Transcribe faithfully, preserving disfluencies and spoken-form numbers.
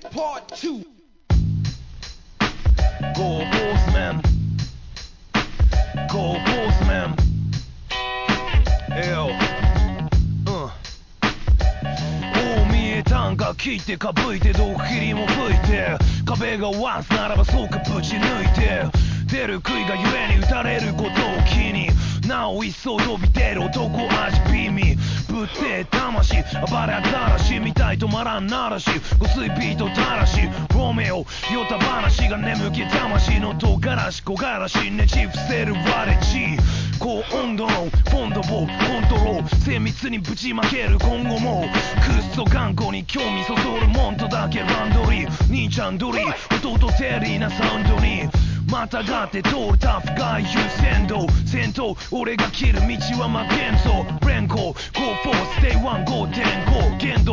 Part two. Go Horseman Go Horseman Yo うんこう見えたんか切ってかぶいて毒斬りも吹いて壁がワンスならばそうかぶち抜いて出る杭がゆえに打たれることを機になお一層飛び出る男味美味ぶって魂暴れアザラシみたい止まらんならしご水ビートたらしロメオヨタ話が眠気魂の唐辛子小辛子ねじ伏せる我地高温度のフォンドボコントロール精密にぶちまける今後もくっそ頑固に興味そそるもんとだけランドリー兄ちゃんドリー弟テリーなサウンドにまたがって通るタフが優先度戦闘俺が切る道は真剣走連行 Go for Stay One ごてんご 限度